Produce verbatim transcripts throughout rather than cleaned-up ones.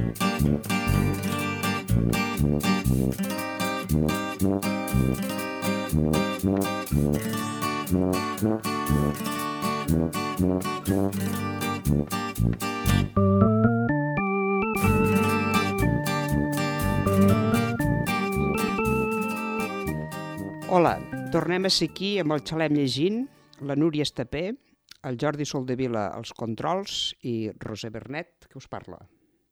Hola, tornem a ser aquí amb el Xalem llegint, la Núria Estapé, el Jordi Soldevila als controls i Roser Bernet, que us parla.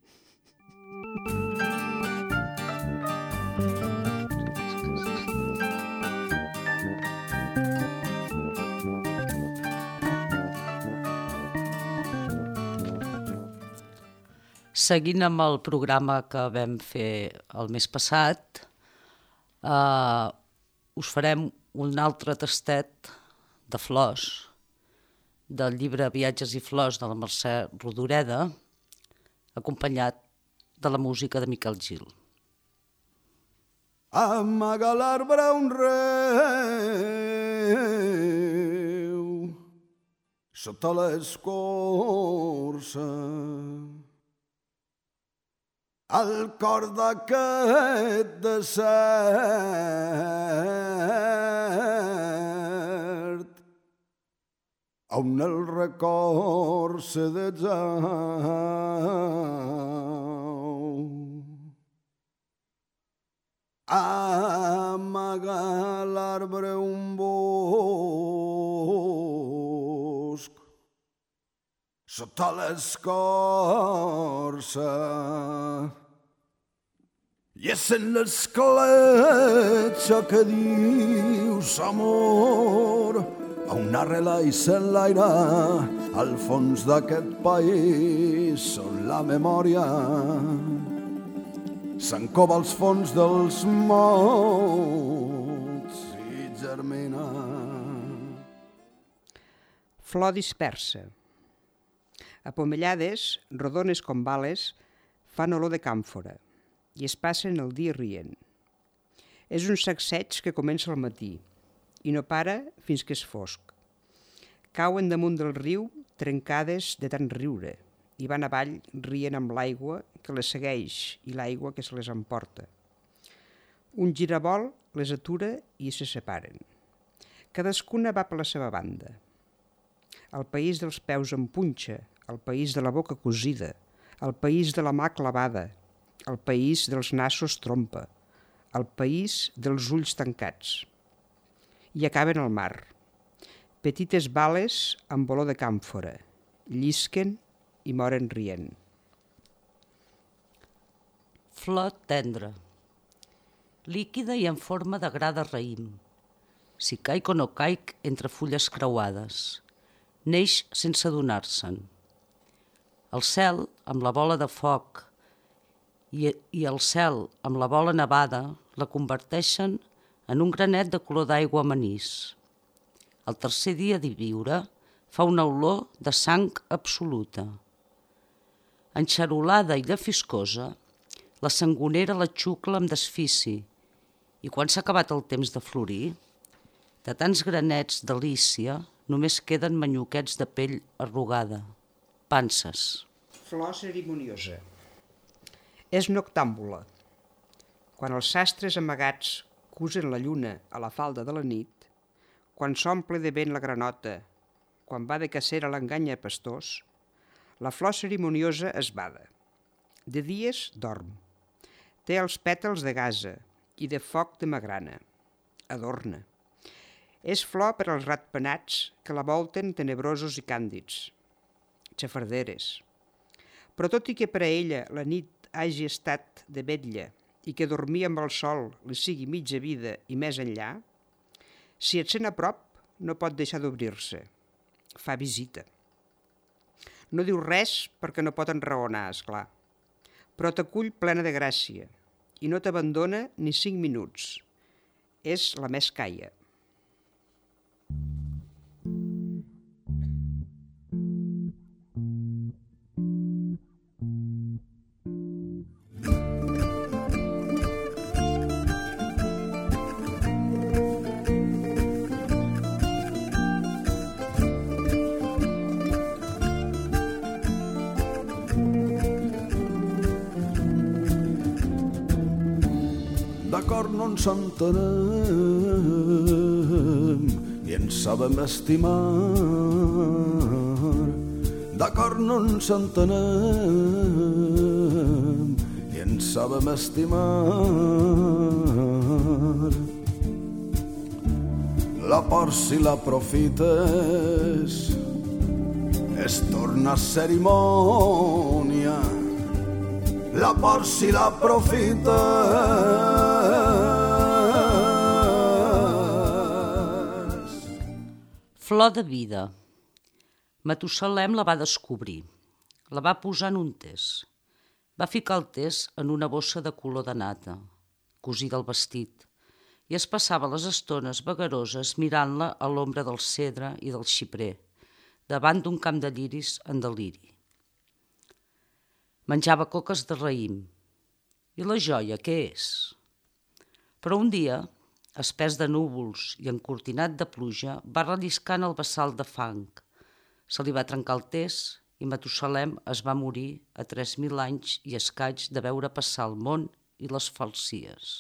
Seguint amb el programa que vam fer el mes passat, eh, us farem un altre tastet de flors del llibre Viatges i flors de la Mercè Rodoreda, acompanyat de la música de Miquel Gil. Amaga l'arbre un reu sota l'escorça, al cor d'aquest desert, on el record se desau. Amaga l'arbre un bosc sota l'escorça i és en l'escletxa que dius amor a una arrela i s'enlaira al fons d'aquest país on la memòria s'encova als fons dels mots i germina. Flor dispersa. Apomellades, rodones com bales, fan olor de càmfora i es passen el dia rient. És un sacseig que comença al matí i no para fins que és fosc. Cauen damunt del riu trencades de tant riure i van avall rient amb l'aigua que les segueix i l'aigua que se les emporta. Un girabol les atura i se separen. Cadascuna va per la seva banda. El país dels peus en punxa, el país de la boca cosida, el país de la mà clavada, el país dels nassos trompa, el país dels ulls tancats. I acaben al mar. Petites bales amb olor de càmfora, llisquen i moren rient. Flor tendra, líquida i en forma de gra de raïm. Si caic o no caic entre fulles creuades, neix sense adonar-se'n. El cel, amb la bola de foc, i, i el cel, amb la bola nevada, la converteixen en un granet de color d'aigua amanís. El tercer dia de viure fa una olor de sang absoluta. Enxarolada i llafiscosa, la sangonera la xucla amb desfici i quan s'ha acabat el temps de florir, de tants granets d'alícia només queden manyoquets de pell arrugada, panses. Flor cerimoniosa. És noctàmbula. Quan els sastres amagats cusen la lluna a la falda de la nit, quan s'omple de vent la granota, quan va de cacera l'enganya pastors, la flor cerimoniosa es bada. De dies dorm. Té els pètals de gasa i de foc de magrana. Adorna. És flor per als ratpenats que la volten tenebrosos i càndids. Xafarderes. Però tot i que per a ella la nit hagi estat de vetlla i que dormir amb el sol li sigui mitja vida i més enllà, si et sent a prop no pot deixar d'obrir-se. Fa visita. No diu res perquè no pot enraonar, esclar, però t'acull plena de gràcia i no t'abandona ni cinc minuts. És la més caia. d'acord no ens entenem i ens sabem estimar. D'acord no ens entenem i ens sabem estimar. La por si l'aprofites es torna cerimònia. La por si l'aprofites. Flor de vida. Matusalem la va descobrir. La va posar en un test. Va ficar el test en una bossa de color de nata, cosida al vestit, i es passava les estones vagaroses mirant-la a l'ombra del cedre i del xiprer, davant d'un camp de lliris en deliri. Menjava coques de raïm. I la joia, què és? Però un dia, espès de núvols i encortinat de pluja, va relliscant el bassal de fang. Se li va trencar el test i Matusalem es va morir a tres mil anys i escaig de veure passar el món i les falsies.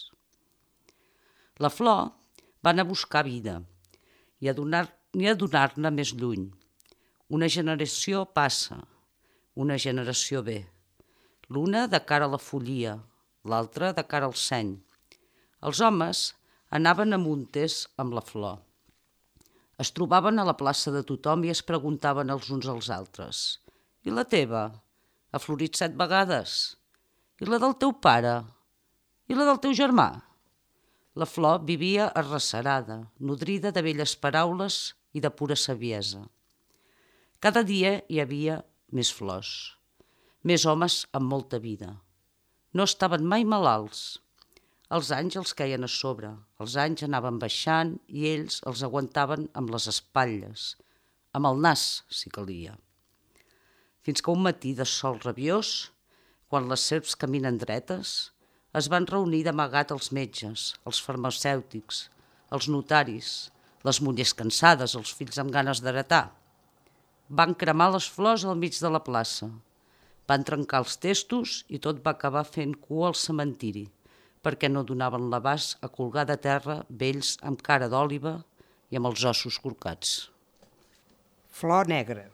La flor va anar a buscar vida i a donar-ne a donar-ne més lluny. Una generació passa, una generació ve. L'una de cara a la follia, l'altra de cara al seny. Els homes anaven a muntes amb la flor. Es trobaven a la plaça de tothom i es preguntaven els uns als altres: «I la teva? Ha florit set vegades? I la del teu pare? I la del teu germà?» La flor vivia arrecerada, nodrida de velles paraules i de pura saviesa. Cada dia hi havia més flors, més homes amb molta vida. No estaven mai malalts. Els anys els queien a sobre, els anys anaven baixant i ells els aguantaven amb les espatlles, amb el nas, si calia. Fins que un matí de sol rabiós, quan les serps caminen dretes, es van reunir d'amagat els metges, els farmacèutics, els notaris, les mullers cansades, els fills amb ganes d'heretar. Van cremar les flors al mig de la plaça, van trencar els testos i tot va acabar fent cua al cementiri, perquè no donaven l'abast a colgar de terra vells amb cara d'òliba i amb els ossos corcats. Flor negra.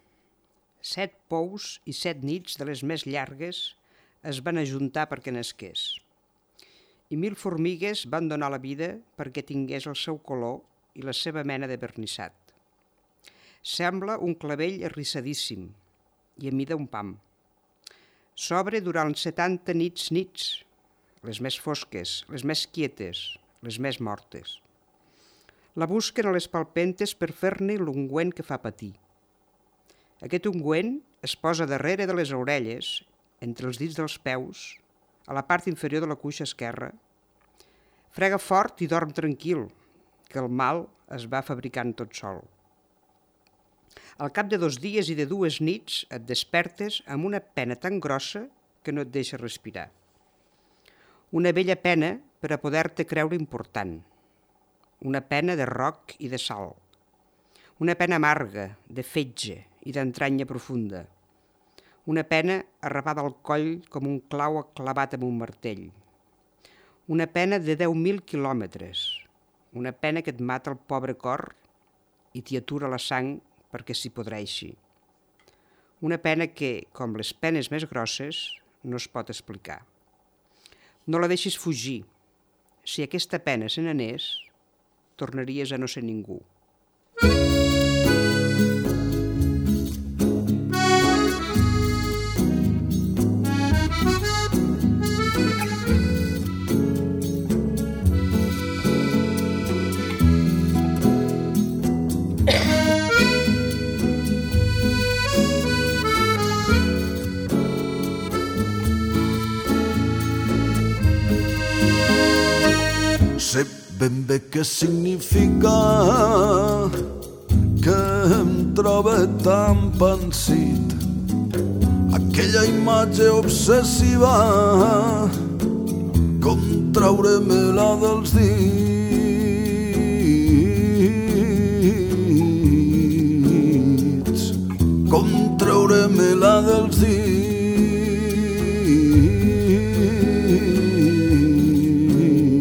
Set pous i set nits de les més llargues es van ajuntar perquè nasqués. I mil formigues van donar la vida perquè tingués el seu color i la seva mena de vernissat. Sembla un clavell arrissadíssim i a mida un pam. S'obre durant setanta nits nits, les més fosques, les més quietes, les més mortes. La busquen a les palpentes per fer-ne l'ungüent que fa patir. Aquest ungüent es posa darrere de les orelles, entre els dits dels peus, a la part inferior de la cuixa esquerra. Frega fort i dorm tranquil, que el mal es va fabricant tot sol. Al cap de dos dies i de dues nits et despertes amb una pena tan grossa que no et deixa respirar. Una vella pena per a poder-te creure important. Una pena de roc i de sal. Una pena amarga, de fetge i d'entranya profunda. Una pena arrabada al coll com un clau clavat amb un martell. Una pena de deu mil quilòmetres. Una pena que et mata el pobre cor i t'hi atura la sang perquè s'hi podreixi. Una pena que, com les penes més grosses, no es pot explicar. No la deixis fugir. Si aquesta pena se n'anés, tornaries a no ser ningú. Sé ben bé què significa que em trobe tan pensit. Aquella imatge obsessiva com treure-me-la dels dits, com treure-me-la dels dits.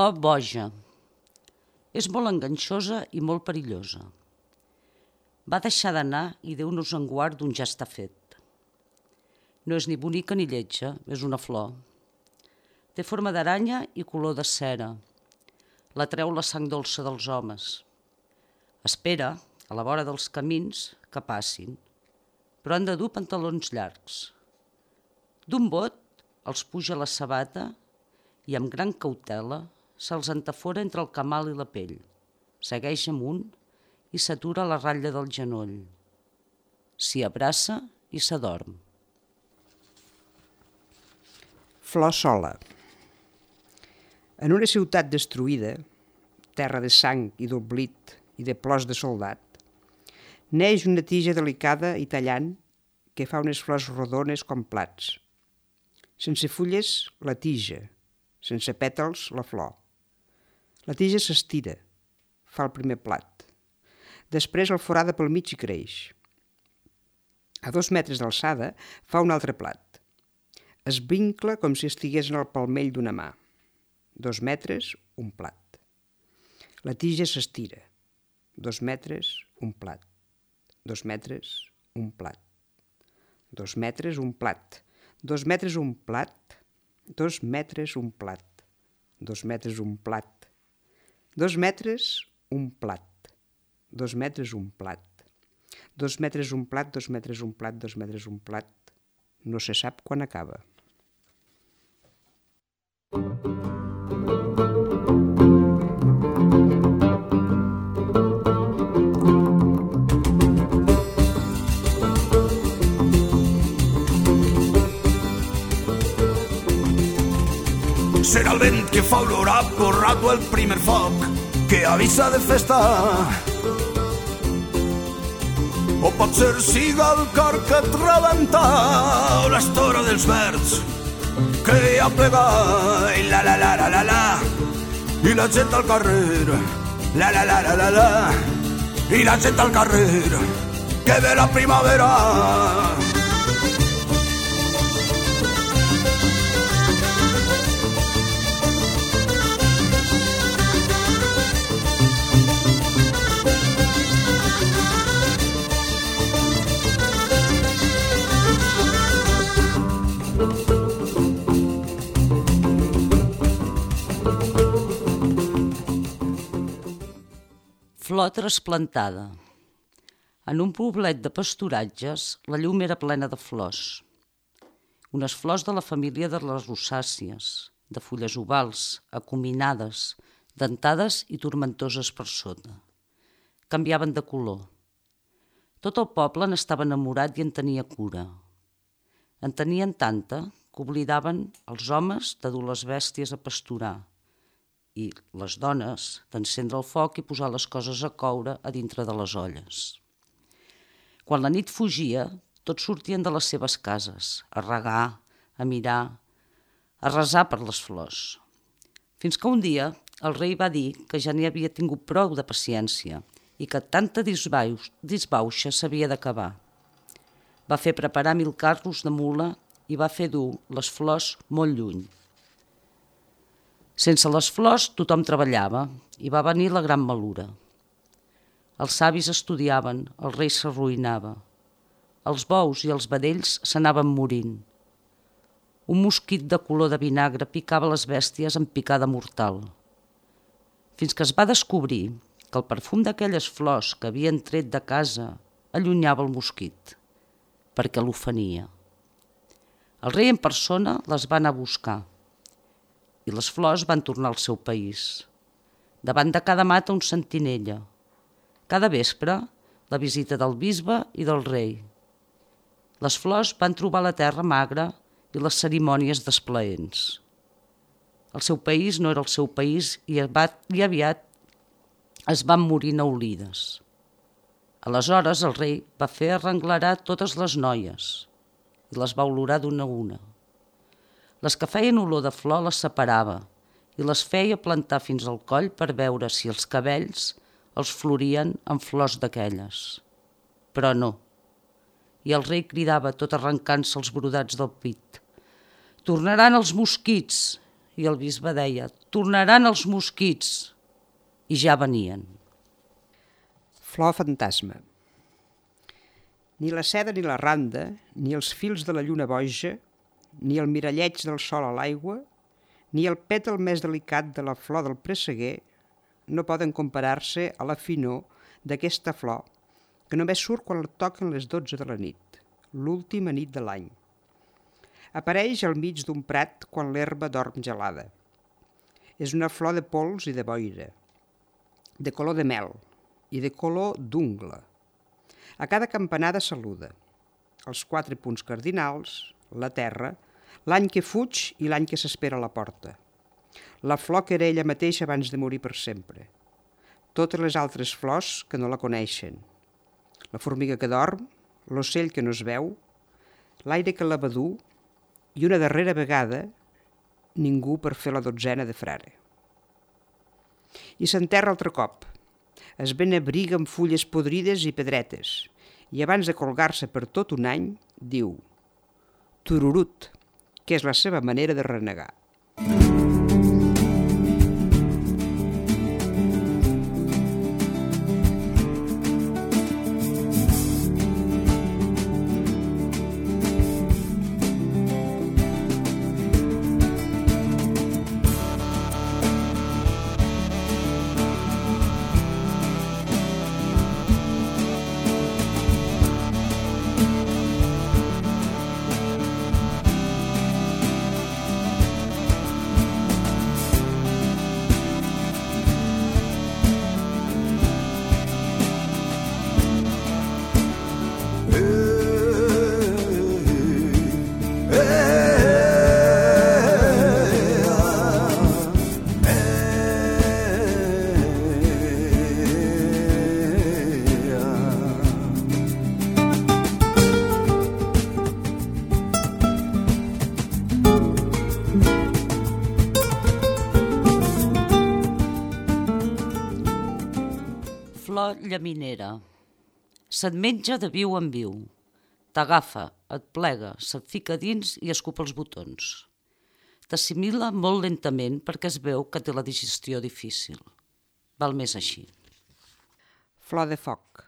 flor boja. És molt enganxosa i molt perillosa. Va deixar d'anar i Déu nos en guard d'un ja està fet. No és ni bonica ni lletja, és una flor. Té forma d'aranya i color de cera. La treu la sang dolça dels homes. Espera, a la vora dels camins, que passin, però han de dur pantalons llargs. D'un bot els puja la sabata i amb gran cautela se'ls entafora entre el camal i la pell, segueix amunt i s'atura a la ratlla del genoll. S'hi abraça i s'adorm. Flor sola. En una ciutat destruïda, terra de sang i d'oblit i de plors de soldat, neix una tija delicada i tallant que fa unes flors rodones com plats. Sense fulles, la tija, sense pètals, la flor. La tija s'estira, fa el primer plat. Després el forada pel mig i creix. A dos metres d'alçada fa un altre plat. Es vincla com si estigués en el palmell d'una mà. Dos metres, un plat. La tija s'estira. Dos metres, un plat. Dos metres, un plat. Dos metres, un plat. Dos metres, un plat. Dos metres, un plat. Dos metres, un plat. Dos metres, un plat. Dos metres, un plat. Dos metres, un plat, dos metres, un plat, dos metres, un plat. No se sap quan acaba. Serà el vent que fa olorar borrato el primer foc que avisa de festa. O potser siga el cor que et rebenta, o l'estora dels verds que hi ha plegat, i la la la la la la, i la gent al carrer, la la la la la la, i la gent al carrer, que ve la primavera. Flor trasplantada. En un poblet de pasturatges, la llum era plena de flors. Unes flors de la família de les rosàcies, de fulles ovals, acuminades, dentades i tormentoses per sota. Canviaven de color. Tot el poble n'estava enamorat i en tenia cura. En tenien tanta que oblidaven els homes de dur les bèsties a pasturar i les dones d'encendre el foc i posar les coses a coure a dintre de les olles. Quan la nit fugia, tots sortien de les seves cases, a regar, a mirar, a resar per les flors. Fins que un dia el rei va dir que ja n'hi havia tingut prou de paciència i que tanta disbauxa s'havia d'acabar. Va fer preparar mil carros de mula i va fer dur les flors molt lluny. Sense les flors tothom treballava i va venir la gran malura. Els savis estudiaven, el rei s'arruïnava. Els bous i els vedells s'anaven morint. Un mosquit de color de vinagre picava les bèsties amb picada mortal. Fins que es va descobrir que el perfum d'aquelles flors que havien tret de casa allunyava el mosquit, perquè l'ofenia. El rei en persona les va anar a buscar i les flors van tornar al seu país. Davant de cada mata un sentinella. Cada vespre, la visita del bisbe i del rei. Les flors van trobar la terra magra i les cerimònies desplaents. El seu país no era el seu país i aviat es van morir neolides. Aleshores el rei va fer arrenglerar totes les noies i les va olorar d'una a una. Les que feien olor de flor les separava i les feia plantar fins al coll per veure si els cabells els florien amb flors d'aquelles. Però no. I el rei cridava tot arrencant-se els brodats del pit. «Tornaran els mosquits!» I el bisbe deia Tornaran els mosquits. I ja venien. Flor fantasma. Ni la seda ni la randa, ni els fils de la lluna boja, ni el miralleig del sol a l'aigua, ni el pètal més delicat de la flor del presseguer no poden comparar-se a la finor d'aquesta flor que només surt quan la toquen les dotze de la nit, l'última nit de l'any. Apareix al mig d'un prat quan l'herba dorm gelada. És una flor de pols i de boira, de color de mel i de color d'ungla. A cada campanada saluda. Els quatre punts cardinals, la terra, l'any que fuig i l'any que s'espera a la porta. La flor que era ella mateixa abans de morir per sempre. Totes les altres flors que no la coneixen. La formiga que dorm, l'ocell que no es veu, l'aire que la va dur i una darrera vegada ningú per fer la dotzena de frare. I s'enterra altre cop. Es ben abriga amb fulles podrides i pedretes i abans de colgar-se per tot un any diu tururut, que és la seva manera de renegar. Flor llaminera. Se't menja de viu en viu. T'agafa, et plega, se't fica dins i escupa els botons. T'assimila molt lentament perquè es veu que té la digestió difícil. Val més així. Flor de foc.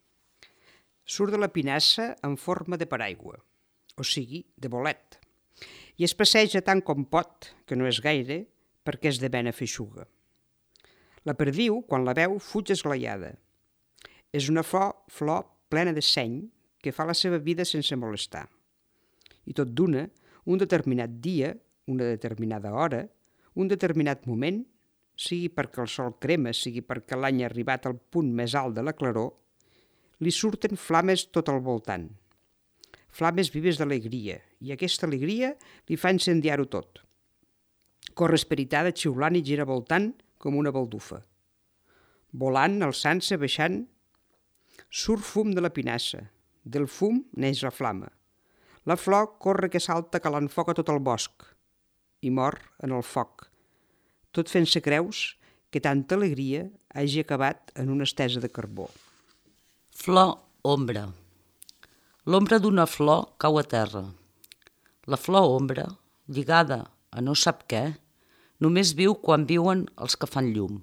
Surt de la pinassa en forma de paraigua, o sigui, de bolet, i es passeja tant com pot, que no és gaire, perquè és de mena feixuga. La perdiu, quan la veu, fuig esglaiada. És una flor, flor plena de seny que fa la seva vida sense molestar. I tot d'una, un determinat dia, una determinada hora, un determinat moment, sigui perquè el sol crema, sigui perquè l'any ha arribat al punt més alt de la claror, li surten flames tot al voltant. Flames vives d'alegria, i aquesta alegria li fa incendiar-ho tot. Corre esperitada, xiulant i gira voltant com una baldufa. Volant, alçant-se, baixant, surt fum de la pinassa. Del fum neix la flama. La flor corre que salta que l'enfoca tot el bosc i mor en el foc, tot fent-se creus que tanta alegria hagi acabat en una estesa de carbó. Flor ombra. L'ombra d'una flor cau a terra. La flor ombra, lligada a no sap què, només viu quan viuen els que fan llum.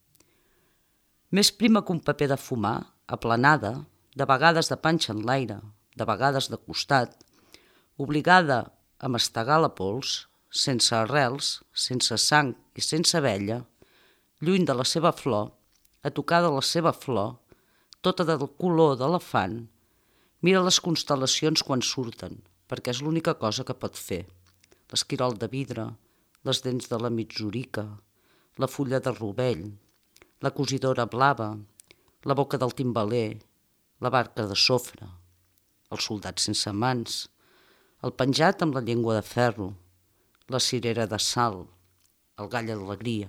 Més prima que un paper de fumar, aplanada, de vegades de panxa en l'aire, de vegades de costat, obligada a mastegar la pols, sense arrels, sense sang i sense abella, lluny de la seva flor, a tocar de la seva flor, tota del color d'elefant, mira les constel·lacions quan surten, perquè és l'única cosa que pot fer. L'esquirol de vidre, les dents de la mitzorica, la fulla de rovell, la cosidora blava, la boca del timbaler, la barca de sofre, el soldat sense mans, el penjat amb la llengua de ferro, la cirera de sal, el gall d'alegria.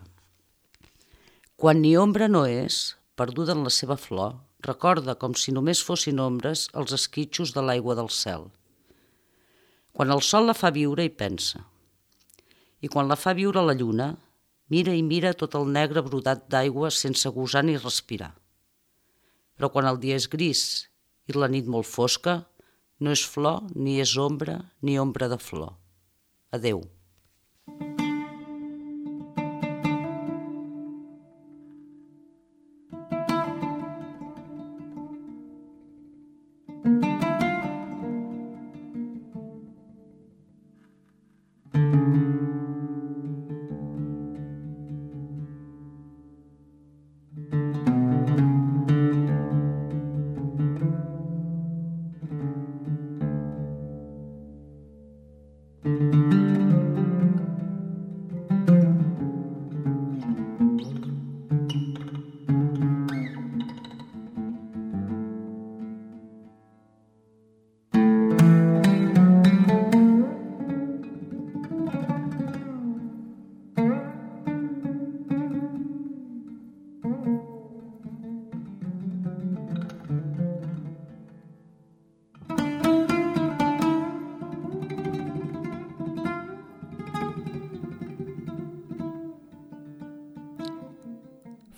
Quan ni ombra no és, perduda en la seva flor, recorda com si només fossin ombres els esquitxos de l'aigua del cel. Quan el sol la fa viure hi pensa. I quan la fa viure la lluna, mira i mira tot el negre brodat d'aigua sense gosar ni respirar. Però quan el dia és gris i la nit molt fosca, no és flor, ni és ombra, ni ombra de flor. Adéu.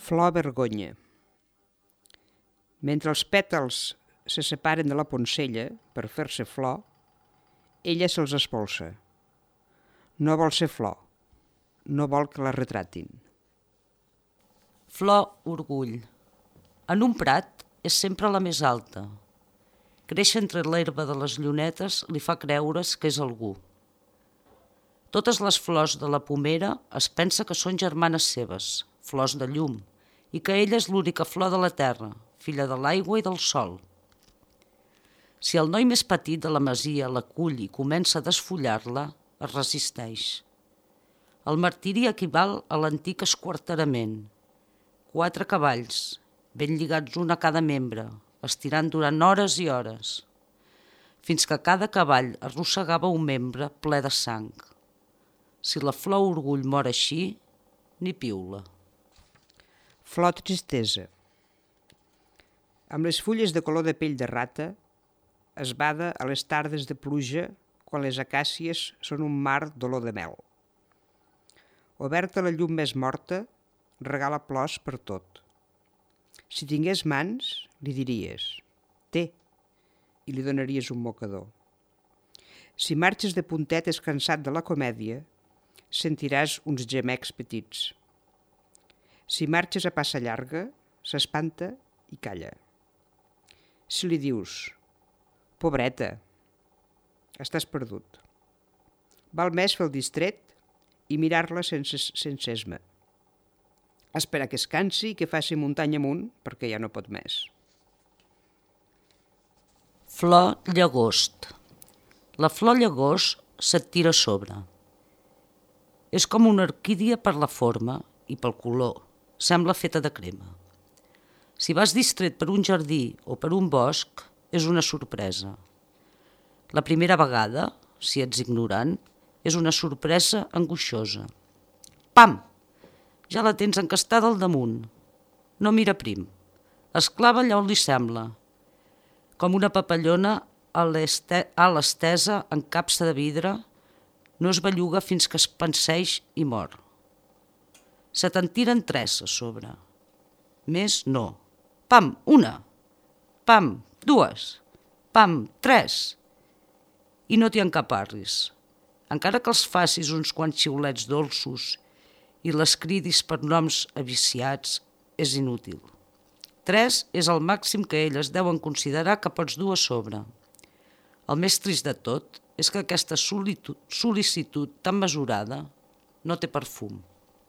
Flor vergonya. Mentre els pètals se separen de la poncella per fer-se flor, ella se'ls espolsa. No vol ser flor, no vol que la retratin. Flor orgull. En un prat és sempre la més alta. Créixer entre l'herba de les llunetes li fa creure's que és algú. Totes les flors de la pomera es pensa que són germanes seves, flors de llum, i que ella és l'única flor de la terra, filla de l'aigua i del sol. Si el noi més petit de la masia l'acull i comença a desfullar-la, es resisteix. El martiri equival a l'antic esquarterament. Quatre cavalls, ben lligats un a cada membre, estirant durant hores i hores, fins que cada cavall arrossegava un membre ple de sang. Si la flor orgull mor així, ni piula. Flor tristesa. Amb les fulles de color de pell de rata, es bada a les tardes de pluja quan les acàcies són un mar d'olor de mel. Oberta la llum més morta, regala plors per tot. Si tingués mans, li diries, té, i li donaries un mocador. Si marxes de puntetes cansat de la comèdia, sentiràs uns gemecs petits. Si marxes a passa llarga, s'espanta i calla. Si li dius, pobreta, estàs perdut. Val més fer el distret i mirar-la sense, sense esma. Esperar que es cansi i que faci muntanya amunt perquè ja no pot més. Flor llagost. La flor llagost se't tira a sobre. És com una orquídia per la forma i pel color. Sembla feta de crema. Si vas distret per un jardí o per un bosc, és una sorpresa. La primera vegada, si ets ignorant, és una sorpresa angoixosa. Pam! Ja la tens encastada al damunt. No mira prim. Es clava allà on li sembla. Com una papallona a l'estesa en capsa de vidre, no es belluga fins que es panseix i mor. Se te'n tiren tres a sobre. Més no. Pam, una. Pam, dues. Pam, tres. I no t'hi encaparris. Encara que els facis uns quants xiulets dolços i les cridis per noms aviciats, és inútil. Tres és el màxim que elles deuen considerar que pots dur a sobre. El més trist de tot és que aquesta sol·licitud tan mesurada no té perfum.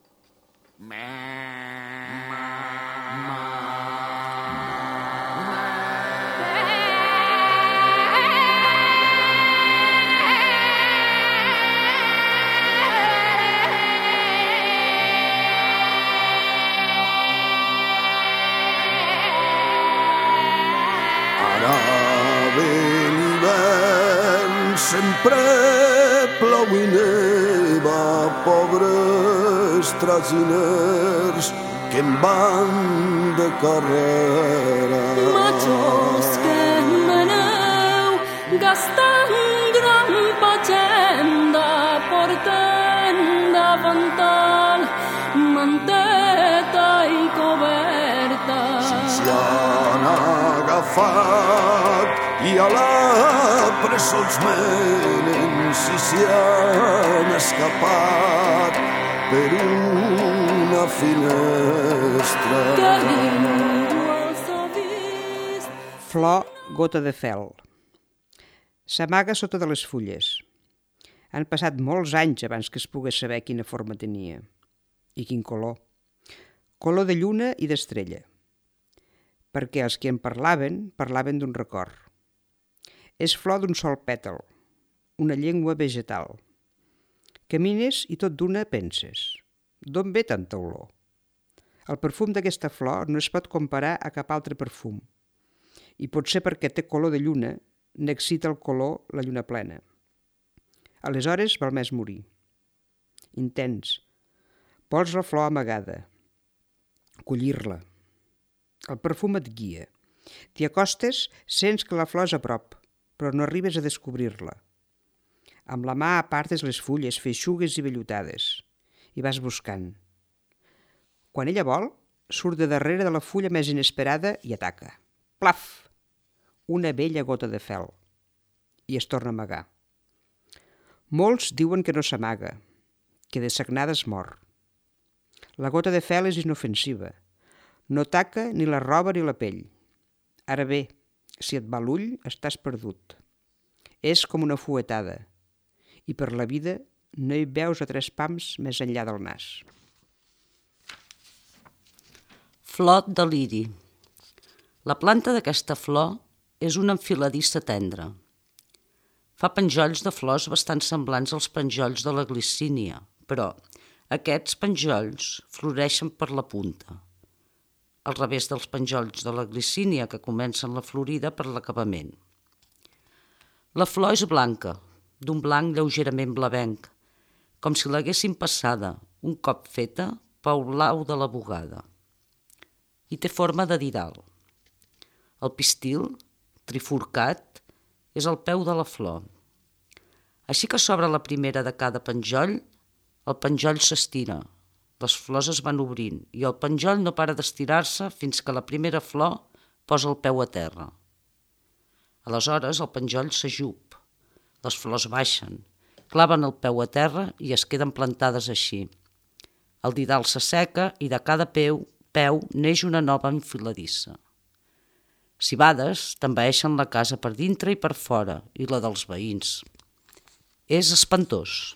Sempre plou i neva, pobres traginers que en van de carrera. Majors que meneu, gastant gran pagenda, porten davantal manteta i coberta. Si s'hi han agafat i a la presó els menen, si s'hi han escapat per una finestra. Que ningú els ha vist. Flor gota de fel. S'amaga sota de les fulles. Han passat molts anys abans que es pogués saber quina forma tenia. I quin color. Color de lluna i d'estrella. Perquè els que en parlaven, parlaven d'un record. És flor d'un sol pètal, una llengua vegetal. Camines i tot d'una penses. D'on ve tanta olor? El perfum d'aquesta flor no es pot comparar a cap altre perfum. I potser perquè té color de lluna, n'excita el color la lluna plena. Aleshores val més morir. Intens. Vols la flor amagada. Collir-la. El perfum et guia. T'hi acostes, sents que la flor és a prop, però no arribes a descobrir-la. Amb la mà apartes les fulles feixugues i vellutades i vas buscant. Quan ella vol, surt de darrere de la fulla més inesperada i ataca. Plaf! Una bella gota de fel. I es torna a amagar. Molts diuen que no s'amaga, que de sagnada es mor. La gota de fel és inofensiva. No taca ni la roba ni la pell. Ara bé, si et va l'ull, estàs perdut. És com una fuetada. I per la vida no hi veus a tres pams més enllà del nas. Flor de liri. La planta d'aquesta flor és una enfiladissa tendra. Fa penjolls de flors bastant semblants als penjolls de la glicínia, però aquests penjolls floreixen per la punta, al revés dels penjolls de la glicínia que comencen la florida per l'acabament. La flor és blanca, d'un blanc lleugerament blavenc, com si l'haguessin passada, un cop feta, pel blau de la bugada. I té forma de didal. El pistil, trifurcat, és el peu de la flor. Així que s'obre la primera de cada penjoll, el penjoll s'estira, les flors es van obrint i el penjoll no para d'estirar-se fins que la primera flor posa el peu a terra. Aleshores el penjoll s'ajup, les flors baixen, claven el peu a terra i es queden plantades així. El didal s'asseca i de cada peu, peu neix una nova enfiladissa. Cibades t'envaeixen la casa per dintre i per fora i la dels veïns. És espantós.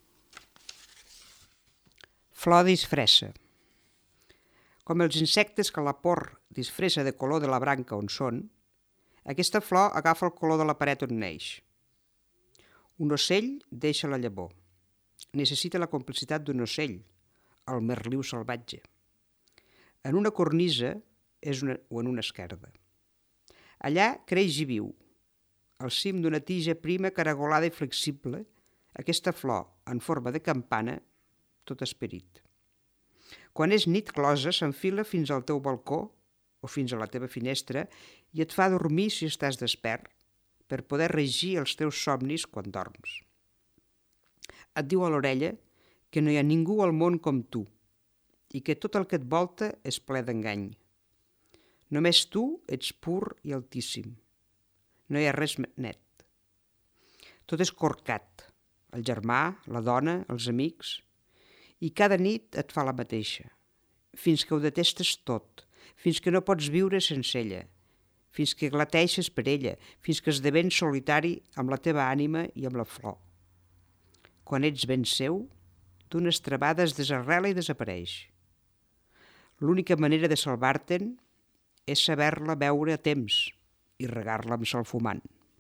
Flor disfressa. Com els insectes que la por disfressa de color de la branca on són, aquesta flor agafa el color de la paret on neix. Un ocell deixa la llavor. Necessita la complicitat d'un ocell, el merliu salvatge. En una cornisa és una, o en una esquerda. Allà creix i viu. Al cim d'una tija prima caragolada i flexible, aquesta flor, en forma de campana, tot esperit. Quan és nit closa, s'enfila fins al teu balcó o fins a la teva finestra i et fa dormir si estàs despert, per poder regir els teus somnis quan dorms. Et diu a l'orella que no hi ha ningú al món com tu i que tot el que et volta és ple d'engany. Només tu ets pur i altíssim. No hi ha res net. Tot és corcat, el germà, la dona, els amics, i cada nit et fa la mateixa, fins que ho detestes tot, fins que no pots viure sense ella, fins que glateixes per ella, fins que esdevens solitari amb la teva ànima i amb la flor. Quan ets ben seu, d'unes trebades desarrela i desapareix. L'única manera de salvar-te'n és saber-la veure a temps i regar-la amb sol fumant.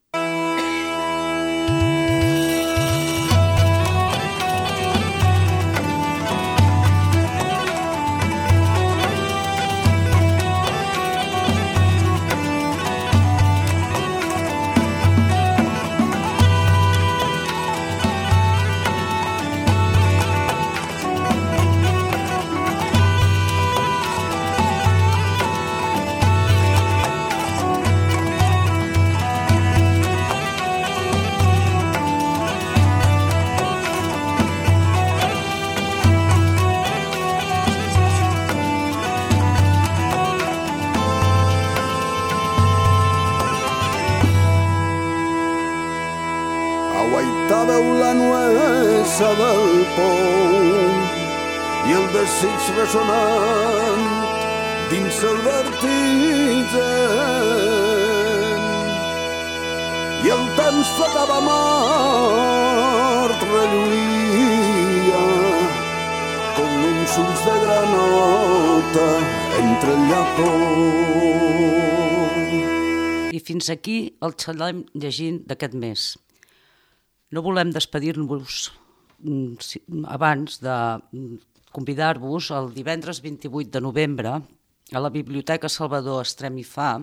Aguaitàveu la nuesa del pou i el desig ressonant dins el vertigen i el temps flotava mort, relluïa com uns ulls de granota entre el llapó. I fins aquí el xalem llegint d'aquest mes. No volem despedir-nos abans de convidar-vos el divendres vint-i-vuit de novembre a la Biblioteca Salvador Estrem i Fa.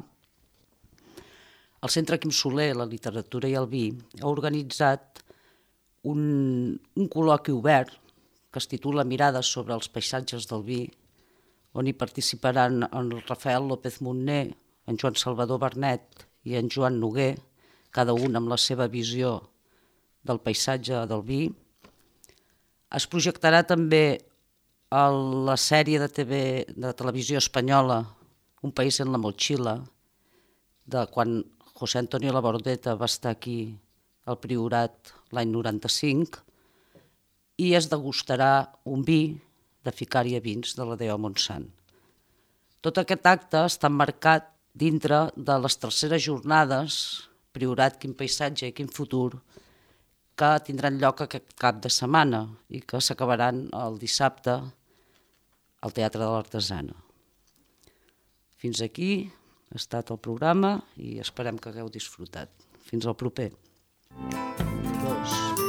El Centre Quim Soler, la literatura i el vi ha organitzat un, un col·loqui obert que es titula Mirades sobre els paisatges del vi, on hi participaran en Rafael López Montner, en Joan Salvador Bernet i en Joan Noguer, cada un amb la seva visió del paisatge del vi. Es projectarà també la sèrie de, T V, de televisió espanyola Un país en la mochila, de quan José Antonio Labordeta va estar aquí al Priorat l'any noranta-cinc, i es degustarà un vi de Ficària Vins de la D O Montsant. Tot aquest acte està marcat dintre de les terceres jornades, Priorat, quin paisatge i quin futur, que tindran lloc aquest cap de setmana i que s'acabaran el dissabte al Teatre de l'Artesana. Fins aquí ha estat el programa i esperem que hagueu disfrutat. Fins al proper. Dos.